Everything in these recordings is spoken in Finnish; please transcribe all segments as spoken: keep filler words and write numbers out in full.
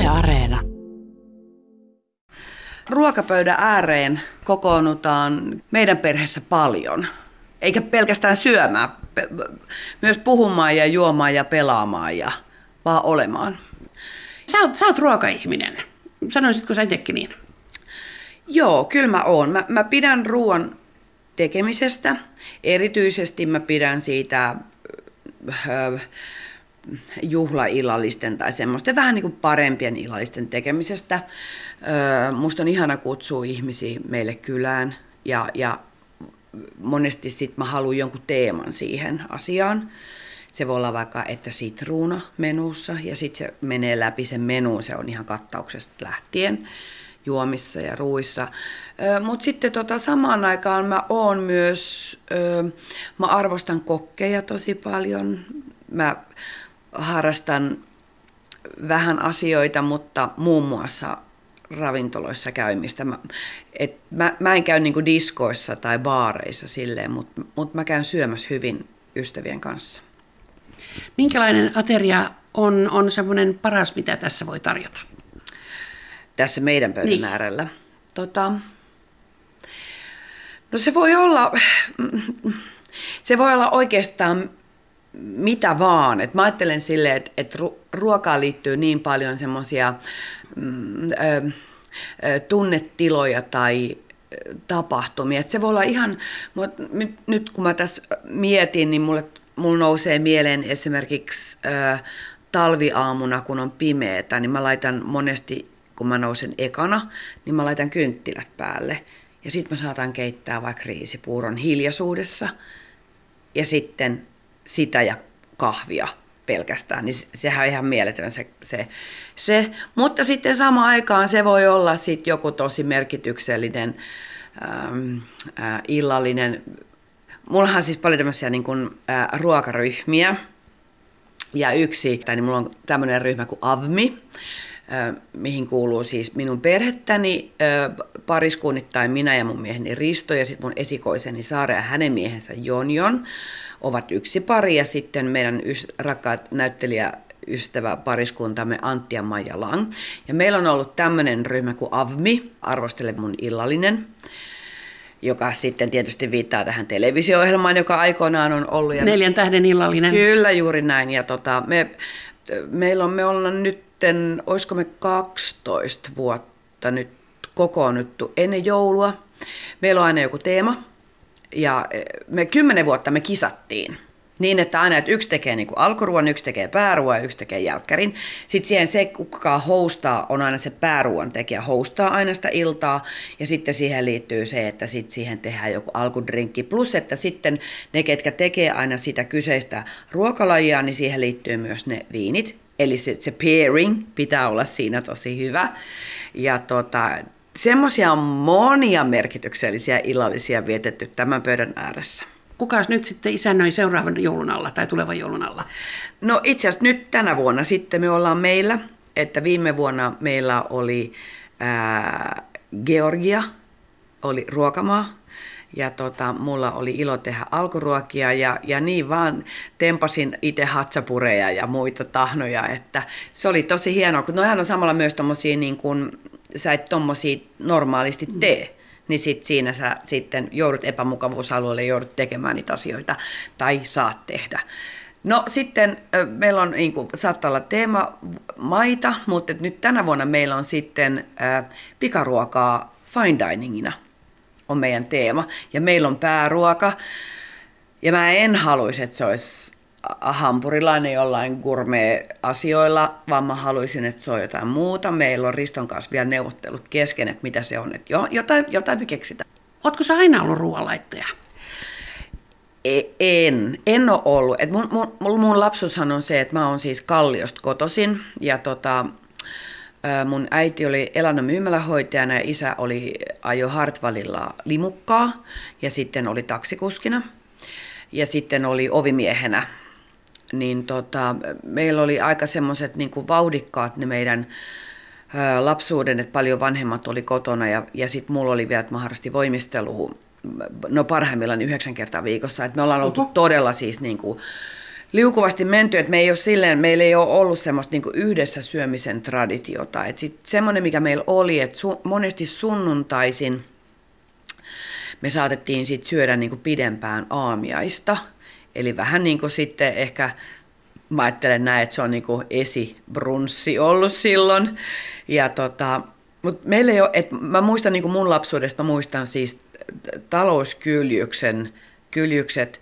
Yle Areena. Ruokapöydän ääreen kokoonnutaan meidän perheessä paljon. Eikä pelkästään syömään, myös puhumaan ja juomaan ja pelaamaan ja vaan olemaan. Sä oot, sä oot ruokaihminen. Sanoisitko sä itsekin niin? Joo, kyllä mä oon. Mä, mä pidän ruoan tekemisestä. Erityisesti mä pidän siitä äh, juhlaillallisten tai semmoisten vähän niin kuin parempien illallisten tekemisestä. Äh, musta on ihana kutsua ihmisiä meille kylään ja, ja monesti sit mä haluan jonkun teeman siihen asiaan. Se voi olla vaikka, että sitruuna menussa ja sitten se menee läpi sen menuun, se on ihan kattauksesta lähtien juomissa ja ruuissa. Mutta sitten tota, samaan aikaan mä oon myös, ö, mä arvostan kokkeja tosi paljon. Mä harrastan vähän asioita, mutta muun muassa ravintoloissa käymistä. Mä, et mä, mä en käy niinku diskoissa tai baareissa silleen, mutta mut mä käyn syömässä hyvin ystävien kanssa. Minkälainen ateria on, on semmoinen paras, mitä tässä voi tarjota? Tässä meidän pöydän niin. äärellä. Tota, no se voi olla, se voi olla oikeastaan mitä vaan. Et mä ajattelen silleen, että et ruokaan liittyy niin paljon semmoisia mm, tunnetiloja tai tapahtumia. Et se voi olla ihan, nyt, nyt kun mä tässä mietin, niin mulle, mulle nousee mieleen esimerkiksi äh, talviaamuna, kun on pimeätä, niin mä laitan monesti, kun mä nousen ekana, niin mä laitan kynttilät päälle. Ja sitten mä saatan keittää vaikka riisipuuron hiljaisuudessa. Ja sitten sitä ja kahvia pelkästään. Niin sehän on ihan mieletön se, se, se. Mutta sitten samaan aikaan se voi olla sit joku tosi merkityksellinen ähm, äh, illallinen. Mullahan on siis paljon tämmöisiä niin kuin, äh, ruokaryhmiä. Ja yksi, tai niin mulla on tämmöinen ryhmä kuin A V M I, mihin kuuluu siis minun perhettäni, pariskunnittain minä ja mun mieheni Risto ja sitten mun esikoiseni Saara ja hänen miehensä Jonjon ovat yksi pari ja sitten meidän rakkaat näyttelijäystävä pariskuntamme Antti ja Maija Lang. Ja meillä on ollut tämmöinen ryhmä kuin A V M I, Arvostele mun illallinen, joka sitten tietysti viittaa tähän televisio-ohjelmaan, joka aikoinaan on ollut. Ja Neljän tähden illallinen. Kyllä, juuri näin. Ja tota, me, meillä on, me ollaan nyt, olisiko me kaksitoista vuotta nyt kokoonnuttu ennen joulua. Meillä on aina joku teema ja me kymmenen vuotta me kisattiin. Niin, että aina että yksi tekee niin kuin alkuruoan, yksi tekee pääruoan ja yksi tekee jälkkärin. Sitten siihen se, kuka hostaa, on aina se pääruoan tekijä, hostaa aina sitä iltaa. Ja sitten siihen liittyy se, että sitten siihen tehdään joku alkudrinkki. Plus, että sitten ne, ketkä tekee aina sitä kyseistä ruokalajia, niin siihen liittyy myös ne viinit. Eli se, se pairing pitää olla siinä tosi hyvä. Ja tota, semmoisia on monia merkityksellisiä illallisia vietetty tämän pöydän ääressä. Kukas nyt sitten isännöi seuraavan joulun alla tai tulevan joulun alla? No itse asiassa nyt tänä vuonna sitten me ollaan meillä, että viime vuonna meillä oli ää, Georgia, oli ruokamaa. Ja tota, mulla oli ilo tehdä alkuruokia ja, ja niin vaan tempasin itse hatsapureja ja muita tahnoja, että se oli tosi hienoa, kun noihän on samalla myös tommosia niin kuin sä et tommosia normaalisti tee. Niin sit siinä sä sitten joudut epämukavuusalueelle, joudut tekemään niitä asioita tai saat tehdä. No sitten meillä on, niin kuin, saattaa olla teemamaita, mutta nyt tänä vuonna meillä on sitten äh, pikaruokaa fine diningina on meidän teema. Ja meillä on pääruoka ja mä en haluaisi, että se olisi hampurilainen jollain gourmet-asioilla, vaan mä haluaisin, että se on jotain muuta. Meillä on Riston kanssa vielä neuvottelut kesken, että mitä se on. Että jo, jotain, jotain me keksitään. Ootko sä aina ollut ruoanlaittaja? En. En ole ollut. Et mun, mun, mun lapsuushan on se, että mä oon siis Kalliosta kotoisin. Ja tota, mun äiti oli elannon myymälähoitajana ja isä oli ajo Hartwallilla limukkaa ja sitten oli taksikuskina. Ja sitten oli ovimiehenä. Niin tota, meillä oli aika semmoiset niin kuin vauhdikkaat ne meidän ä, lapsuuden, että paljon vanhemmat oli kotona ja, ja sitten mulla oli vielä, että mä harrastin voimistelua, no parhaimmillaan yhdeksän kertaa viikossa, että me ollaan oltu Oho. todella siis niin kuin liukuvasti menty, että me ei ole silleen, meillä ei ole ollut semmoista niin kuin yhdessä syömisen traditiota. Että sit semmoinen, mikä meillä oli, että su, monesti sunnuntaisin me saatettiin sit syödä niin kuin pidempään aamiaista. Eli vähän niin kuin sitten ehkä, mä ajattelen näin, että se on niin kuin esibrunssi ollut silloin. Ja tota, mutta meillä ei ole, että mä muistan niin kuin mun lapsuudesta, muistan siis talouskyljyksen, kyljykset,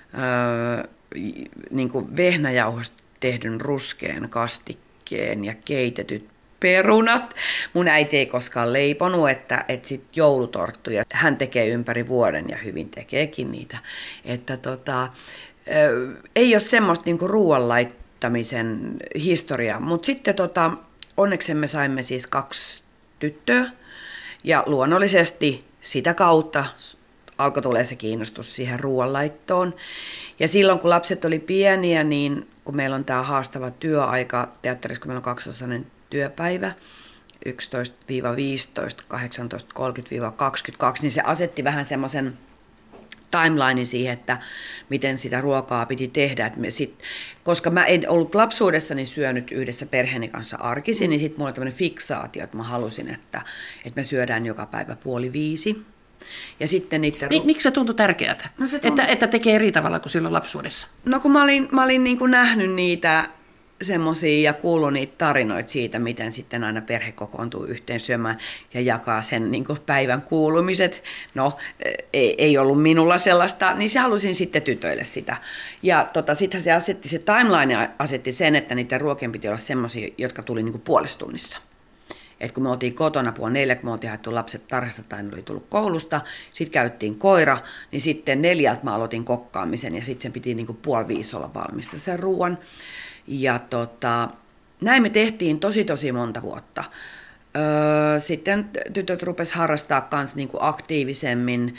öö, niin kuin vehnäjauhosta tehdyn ruskean kastikkeen ja keitetyt perunat. Mun äiti ei koskaan leiponut, että, että sit joulutorttuja hän tekee ympäri vuoden ja hyvin tekeekin niitä. Että tota, ei ole semmoista niinku ruoan laittamisen historiaa, mutta sitten tota, onneksi me saimme siis kaksi tyttöä ja luonnollisesti sitä kautta alkoi tulee se kiinnostus siihen ruoanlaittoon. Ja silloin kun lapset oli pieniä, niin kun meillä on tämä haastava työaika teatterissa, kun meillä on kaksiosainen työpäivä, yksitoista viisitoista, kahdeksantoista kolmekymmentä kaksikymmentäkaksi, niin se asetti vähän semmoisen timelinein siihen, että miten sitä ruokaa piti tehdä. Että me sit, koska mä en ollut lapsuudessani syönyt yhdessä perheeni kanssa arkisin, niin sitten mulla oli tämmöinen fiksaatio, että mä halusin, että, että me syödään joka päivä puoli viisi. Ja sitten niiden... Mik, miksi se tuntui tärkeältä, no se tuntui... Että, että tekee eri tavalla kuin silloin lapsuudessa? No kun mä olin, mä olin niin kuin nähnyt niitä semmoisia ja kuullut niitä tarinoita siitä, miten sitten aina perhe kokoontuu yhteen syömään ja jakaa sen niin kuin päivän kuulumiset. No, ei, ei ollut minulla sellaista, niin se halusin sitten tytöille sitä. Ja tota, sittenhän se asetti, se timeline asetti sen, että niiden ruokien piti olla semmoisia, jotka tuli niin kuin puolessa tunnissa. Et kun me oltiin kotona puoli neljä, kun me oltiin haettu lapset tarhasta tai ne oli tullut koulusta, sitten käyttiin koira, niin sitten neljältä mä aloitin kokkaamisen ja sitten sen piti niin kuin puoli viisi olla valmista sen ruoan. Ja tota, näin me tehtiin tosi tosi monta vuotta. Öö, sitten tytöt rupesivat harrastaa myös niinku aktiivisemmin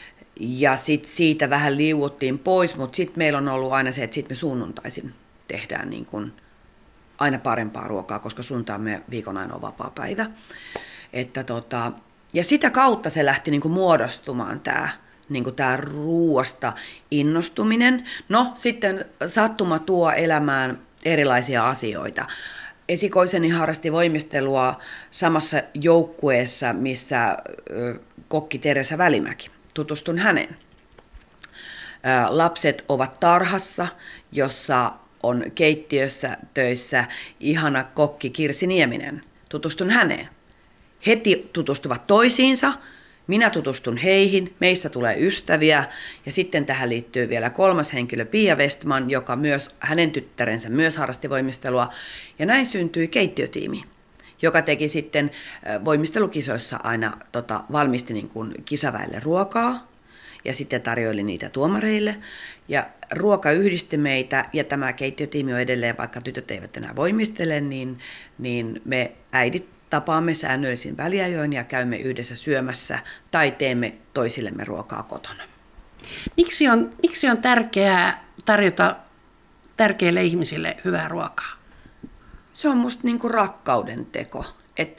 ja sit siitä vähän liuuttiin pois, mutta sitten meillä on ollut aina se, että sitten me sunnuntaisin tehdään niinku aina parempaa ruokaa, koska sunnuntai on meidän viikon ainoa vapaa päivä. Että tota, ja sitä kautta se lähti niinku muodostumaan tämä niinku tää ruuasta innostuminen. No sitten sattuma tuo elämään erilaisia asioita. Esikoiseni harrasti voimistelua samassa joukkueessa, missä kokki Teresa Välimäki. Tutustun häneen. Lapset ovat tarhassa, jossa on keittiössä töissä ihana kokki Kirsi Nieminen. Tutustun häneen. Heti tutustuvat toisiinsa. Minä tutustun heihin, meistä tulee ystäviä ja sitten tähän liittyy vielä kolmas henkilö Pia Westman, joka myös, hänen tyttärensä myös harrasti voimistelua. Ja näin syntyi keittiötiimi, joka teki sitten voimistelukisoissa aina tota, valmisti niin kuin kisaväelle ruokaa ja sitten tarjoili niitä tuomareille. Ja ruoka yhdisti meitä ja tämä keittiötiimi on edelleen, vaikka tytöt eivät enää voimistele, niin, niin me äidit tapaamme säännöllisin väliajoin ja käymme yhdessä syömässä tai teemme toisillemme ruokaa kotona. Miksi on, miksi on tärkeää tarjota tärkeille ihmisille hyvää ruokaa? Se on musta niinku rakkauden teko. Et,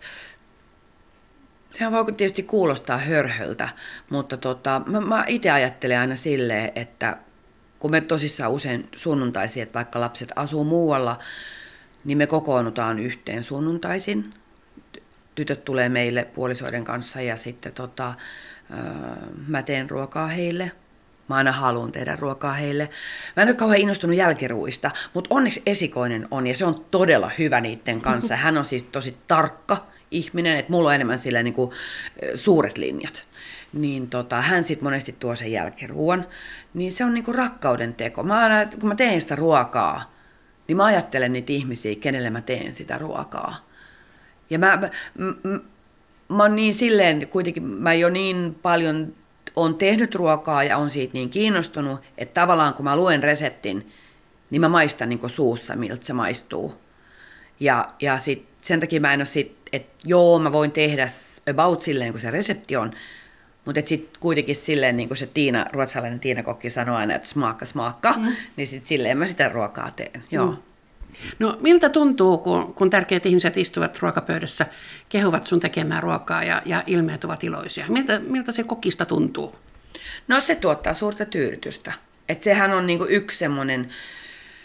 sehän voi tietysti kuulostaa hörhöltä, mutta tota, mä, mä itse ajattelen aina silleen, että kun me tosissaan usein sunnuntaisin, että vaikka lapset asuu muualla, niin me kokoonnutaan yhteen sunnuntaisin. Tytöt tulee meille puolisoiden kanssa ja sitten tota, mä teen ruokaa heille. Mä aina haluan tehdä ruokaa heille. Mä en ole kauhean innostunut jälkiruuista, mutta onneksi esikoinen on ja se on todella hyvä niiden kanssa. Hän on siis tosi tarkka ihminen, että mulla on enemmän sillä niin kuin suuret linjat. Niin tota, hän sitten monesti tuo sen jälkiruuan. Niin se on niin kuin rakkauden teko. Mä aina, kun mä teen sitä ruokaa, niin mä ajattelen niitä ihmisiä, kenelle mä teen sitä ruokaa. Ja mä, mä, mä, mä oon niin silleen, kuitenkin mä jo niin paljon on tehnyt ruokaa ja on siitä niin kiinnostunut, että tavallaan kun mä luen reseptin, niin mä maistan niin kuin suussa, miltä se maistuu. Ja, ja sit, sen takia mä en ole sit, että joo, mä voin tehdä about silleen, kun se resepti on, mutta sitten kuitenkin silleen, niin kuin se Tiina, ruotsalainen Tiina Kokki sanoo aina, että smaakka, smaakka, mm. niin sit silleen mä sitä ruokaa teen, joo. Mm. No miltä tuntuu, kun, kun tärkeät ihmiset istuvat ruokapöydässä, kehuvat sun tekemään ruokaa ja, ja ilmeet ovat iloisia? Miltä, miltä se kokista tuntuu? No se tuottaa suurta tyydytystä. Et sehän on niinku yksi semmoinen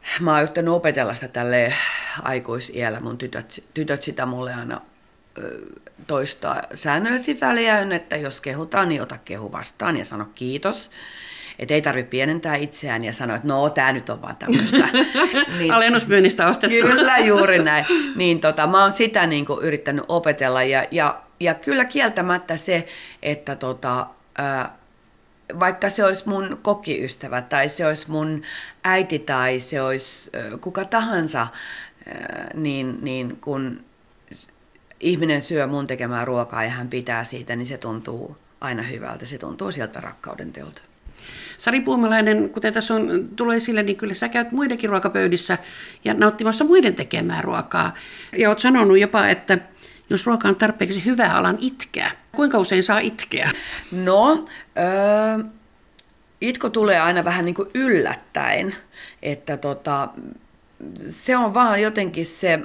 mä oon yrittänyt opetella sitä tälleen aikuisiällä. Mun tytöt, tytöt sitä mulle aina ö, toistaa säännöllisiä väliä, että jos kehutaan, niin ota kehu vastaan ja sano kiitos. Että ei tarvitse pienentää itseään ja sanoa, että no, tää nyt on vaan tämmöistä. Niin, alennusmyynnistä ostettu. Kyllä, juuri näin. Niin tota, mä oon sitä niin kuin yrittänyt opetella ja, ja, ja kyllä kieltämättä se, että tota, ää, vaikka se olisi mun kokiystävä tai se olisi mun äiti tai se olisi ää, kuka tahansa, ää, niin, niin kun ihminen syö mun tekemää ruokaa ja hän pitää siitä, niin se tuntuu aina hyvältä. Se tuntuu sieltä rakkauden teolta. Sari Puumalainen, kuten tässä on tullut esille, niin kyllä sä käyt muidenkin ruokapöydissä ja nauttimassa muiden tekemää ruokaa. Ja oot sanonut jopa, että jos ruoka on tarpeeksi hyvä, alan itkeä. Kuinka usein saa itkeä? No, öö, itko tulee aina vähän niin kuin yllättäen. Että tota, se on vaan jotenkin se,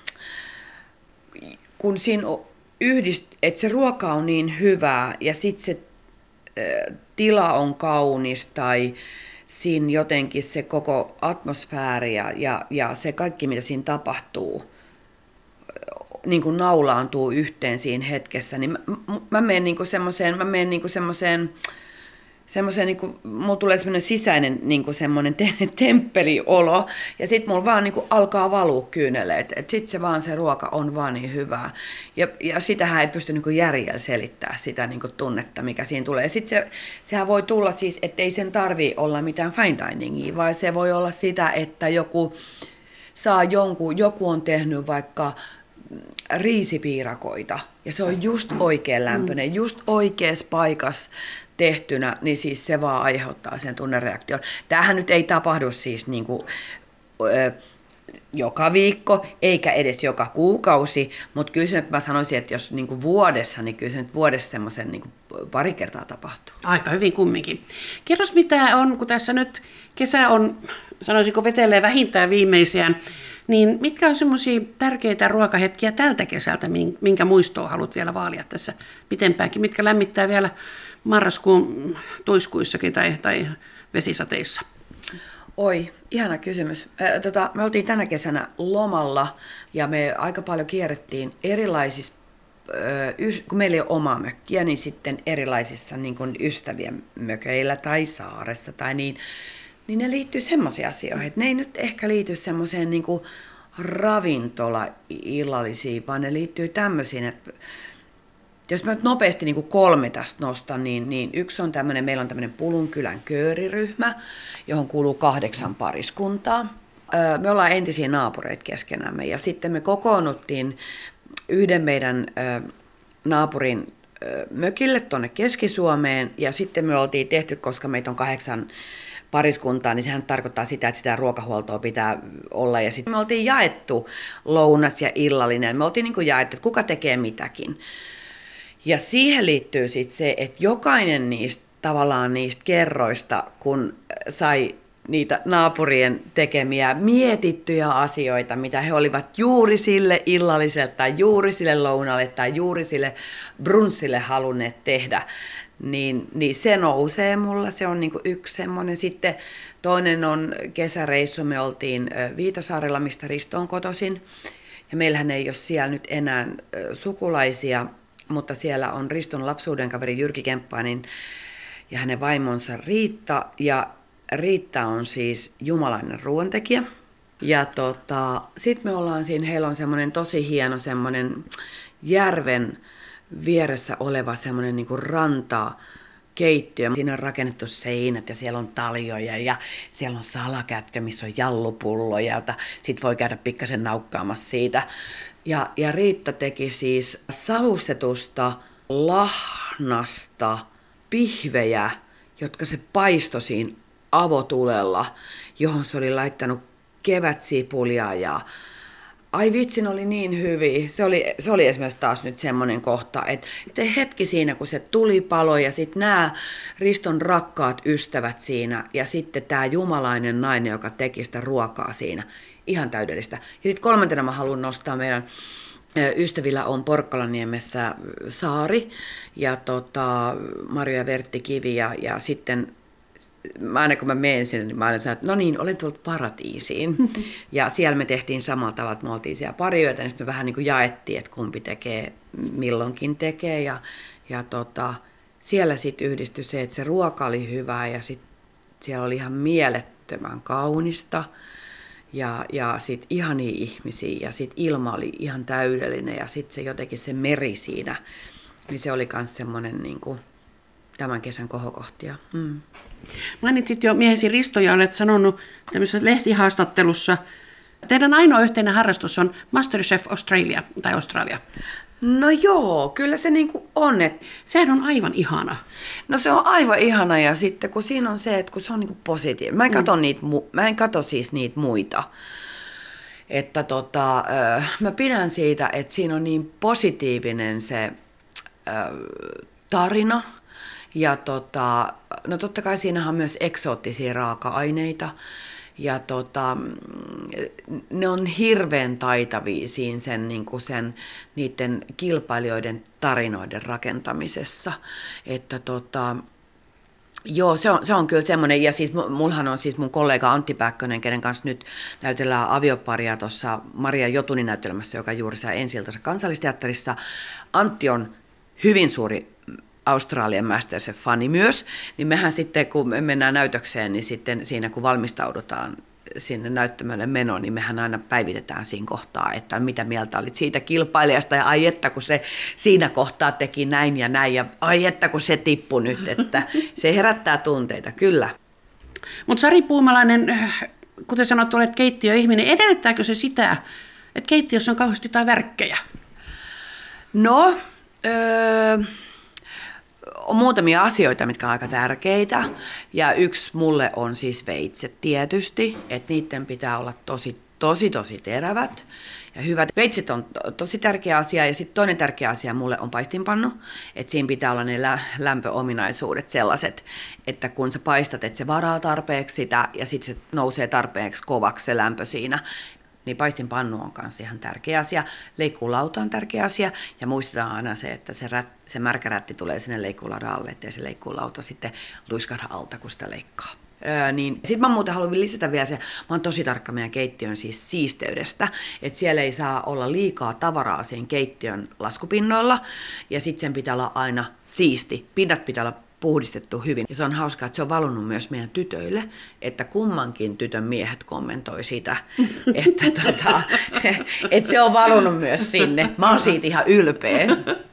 kun siinä yhdist, että se ruoka on niin hyvää ja sitten se tila on kaunis tai siinä jotenkin se koko atmosfääri ja, ja, ja se kaikki, mitä siinä tapahtuu, niin kuin naulaantuu yhteen siinä hetkessä, niin mä, mä menen niin kuin semmoiseen, mä menen niin kuin semmoiseen, semmoiseen niin kuin, mulla tulee semmoinen sisäinen niin kuin semmoinen te- temppeliolo, ja sitten mulla vaan niin kuin alkaa valua kyyneleet, että sitten se vaan se ruoka on vaan niin hyvää, ja, ja sitähän ei pysty niin kuin järjellä selittämään sitä niin kuin tunnetta, mikä siinä tulee. Ja sitten se, sehän voi tulla siis, että ei sen tarvitse olla mitään fine diningia, vaan se voi olla sitä, että joku saa jonkun, joku on tehnyt vaikka riisipiirakoita, ja se on just oikein lämpöinen, just oikeassa paikassa tehtynä, niin siis se vaan aiheuttaa sen tunnereaktion. Tämähän nyt ei tapahdu siis niin kuin, ö, joka viikko, eikä edes joka kuukausi, mutta kyllä se nyt mä sanoisin, että jos niin kuin vuodessa, niin kyllä se nyt vuodessa semmoisen niin kuin pari kertaa tapahtuu. Aika hyvin kumminkin. Kerros mitä on, kun tässä nyt kesä on, sanoisinko vetelee vähintään viimeisiään, niin mitkä on semmoisia tärkeitä ruokahetkiä tältä kesältä, minkä muistoa haluat vielä vaalia tässä pitempäänkin, mitkä lämmittää vielä marraskuun tuiskuissakin tai, tai vesisateissa? Oi, ihana kysymys. Tota, me oltiin tänä kesänä lomalla ja me aika paljon kierrettiin erilaisissa, kun meillä ei ole omaa mökkiä, niin sitten erilaisissa niin kuin ystävien mökeillä tai saaressa tai niin, niin ne liittyy semmoisiin asioihin, että ne ei nyt ehkä liity semmoiseen niin kuin ravintola-illallisiin, vaan ne liittyy tämmöisiin, että jos mä nyt nopeasti niin kuin kolme tästä nostan, niin, niin yksi on tämmöinen, meillä on tämmöinen Pulunkylän kööriryhmä, johon kuuluu kahdeksan pariskuntaa. Me ollaan entisiä naapureita keskenämme ja sitten me kokoonnuttiin yhden meidän naapurin mökille tuonne Keski-Suomeen ja sitten me oltiin tehty, koska meitä on kahdeksan pariskuntaa, niin sehän tarkoittaa sitä, että sitä ruokahuoltoa pitää olla. Ja sitten me oltiin jaettu lounas ja illallinen. Me oltiin niin kuin jaettu, että kuka tekee mitäkin. Ja siihen liittyy sitten se, että jokainen niistä tavallaan niistä kerroista, kun sai niitä naapurien tekemiä mietittyjä asioita, mitä he olivat juuri sille illalliselle tai juuri sille lounalle tai juuri sille brunssille halunneet tehdä, niin, niin se nousee mulla. Se on niinku yksi semmoinen. Sitten toinen on kesäreissu. Me oltiin Viitasaarella, mistä Risto on kotoisin. Ja meillähän ei ole siellä nyt enää sukulaisia, mutta siellä on Riston lapsuuden kaveri Jyrki Kemppainen ja hänen vaimonsa Riitta. Ja Riitta on siis jumalainen ruoantekijä. Ja tota, sitten me ollaan siinä, heillä on semmoinen tosi hieno semmoinen järven vieressä oleva semmoinen niin kuin rantakeittiö. Siinä on rakennettu seinät ja siellä on taljoja ja siellä on salakätkö, missä on jallupulloja, jota sit voi käydä pikkasen naukkaamassa siitä. Ja, ja Riitta teki siis savustetusta lahnasta pihvejä, jotka se paistoi siinä avotulella, johon se oli laittanut kevätsipulia ja ai vitsi, ne oli niin hyviä. Se oli, se oli esimerkiksi taas nyt semmoinen kohta, että se hetki siinä, kun se tuli palo ja sitten nämä Riston rakkaat ystävät siinä ja sitten tämä jumalainen nainen, joka teki sitä ruokaa siinä. Ihan täydellistä. Ja sitten kolmantena mä haluan nostaa meidän ystävillä on Porkkalaniemessä saari ja tota, Marjo ja Vertti Kivi ja, ja sitten mä aina kun mä menen sinne, niin mä aina sanon, että no niin, olen tullut paratiisiin. Ja siellä me tehtiin samalla tavalla, että me oltiin siellä parijoita, niin sitten me vähän niin kuin jaettiin, että kumpi tekee, milloinkin tekee. Ja, ja tota, siellä sitten yhdistyi se, että se ruoka oli hyvää ja sitten siellä oli ihan mielettömän kaunista. Ja, ja sitten ihania ihmisiä ja sitten ilma oli ihan täydellinen ja sitten se jotenkin se meri siinä, niin se oli myös semmoinen niin kuin tämän kesän kohokohtia. Mm. Mainitsit jo miehesi Risto ja olet sanonut tämmöisessä lehtihaastattelussa, teidän ainoa yhteinen harrastus on MasterChef Australia tai Australia. No joo, kyllä se niin kuin on. Että sehän on aivan ihana. No se on aivan ihana ja sitten kun siinä on se, että kun se on niin kuin positiivinen. Mä en katso, mm. niitä, mä en katso siis niitä muita. Että tota, mä pidän siitä, että siinä on niin positiivinen se tarina. Ja tota, no totta kai siinähän on myös eksoottisia raaka-aineita. Ja tota, ne on hirveän taitavia siinä sen, niin kuin sen, niiden kilpailijoiden tarinoiden rakentamisessa. Että tota, joo, se on, se on kyllä semmoinen, ja siis mullahan on siis mun kollega Antti Päkkönen, kenen kanssa nyt näytellään avioparia tuossa Maria Jotunin näytelmässä, joka juuri sai ensi-iltansa Kansallisteatterissa. Antti on hyvin suuri Australian MasterChef-fani myös, niin mehän sitten, kun me mennään näytökseen, niin sitten siinä, kun valmistaudutaan sinne näyttämölle menoon, niin mehän aina päivitetään siinä kohtaa, että mitä mieltä olit siitä kilpailijasta, ja ai että, kun se siinä kohtaa teki näin ja näin, ja ai että, kun se tippui nyt, että se herättää tunteita, kyllä. Mutta Sari Puumalainen, kuten sanot, olet keittiöihminen, edellyttääkö se sitä, että keittiössä on kauheasti jotain värkkejä? No, öö... on muutamia asioita, mitkä on aika tärkeitä, ja yksi mulle on siis veitset tietysti, että niiden pitää olla tosi, tosi, tosi terävät ja hyvät. Veitset on tosi tärkeä asia, ja sitten toinen tärkeä asia mulle on paistinpannu, että siinä pitää olla ne lä- lämpöominaisuudet sellaiset, että kun sä paistat, että se varaa tarpeeksi sitä, ja sitten se nousee tarpeeksi kovaksi se lämpö siinä. Niin paistinpannu on kanssa ihan tärkeä asia. Leikkuulauta on tärkeä asia. Ja muistetaan aina se, että se, rät, se märkä rätti tulee sinne leikkuulaudan alle, ettei se leikkuulauta sitten luiskahda alta, kun sitä leikkaa. Öö, niin. Sitten mä muuten haluan lisätä vielä se, mä oon tosi tarkka meidän keittiön siis siisteydestä, että siellä ei saa olla liikaa tavaraa siinä keittiön laskupinnoilla, ja sitten sen pitää olla aina siisti. Pinnat pitää olla puhdistettu hyvin. Ja se on hauskaa, että se on valunut myös meidän tytöille, että kummankin tytön miehet kommentoi sitä, että, tota, että se on valunut myös sinne. Mä oon siitä ihan ylpeä.